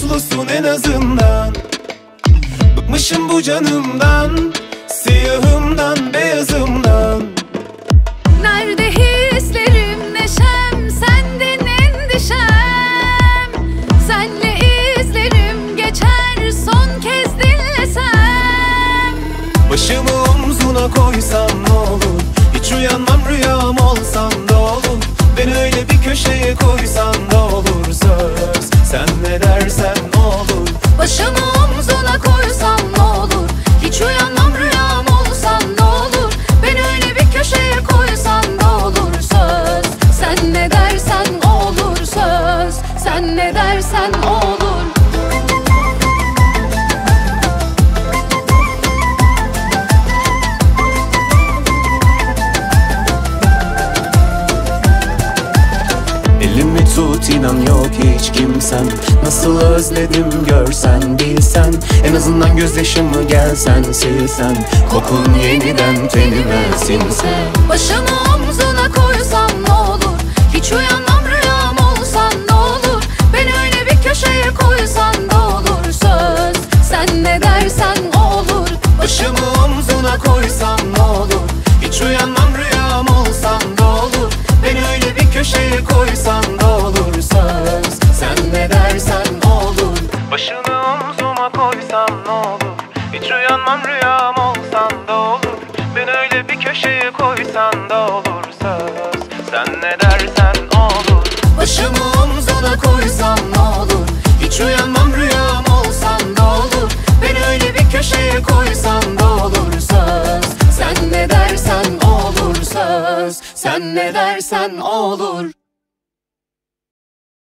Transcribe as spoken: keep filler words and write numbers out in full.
mutlusun en azından. Bıkmışım bu canımdan, siyahımdan beyazımdan. Nerede hislerim, neşem, sendin endişem. Senle izlerim geçer, son kez dinlesem. Başımı omzuna koysam ne olur, hiç uyanmam rüyam olsam da olur. Beni öyle bir köşeye koysan da olur söz. Sen ne dersen o olur. Başımı omzuna koysam ne olur, hiç uyanmam rüyam olsam ne olur. Beni öyle bir köşeye koysan da olur söz. Sen ne dersen o olur söz. Sen ne dersen o olur. Elimi tut, inan yok hiç kimsem. Nasıl özledim görsen bilsen. En azından gözyaşımı gelsen silsen. Kokun yeniden tenime sinse. Başımı omzuna koysam ne olur, hiç uyanmam rüyam olsan ne olur. Beni öyle bir köşeye koysan da olur söz. Sen ne dersen o olur. Başımı omzuna koysam ne olur, hiç uyanmam rüyam olsam da olur. Beni öyle bir köşeye koysan da olur söz. Sen ne dersen o olur. Başını omzuma koysam ne olur, hiç uyanmam rüyam olsam da olur. Beni öyle bir köşeye koysan da olur söz. Sen ne dersen o olur. Başımı omzuna koysam ne olur, hiç uyanmam rüyam olsam da olur. Beni öyle bir köşeye koysan da olur söz. Sen ne dersen o olur söz. Sen ne dersen o olur.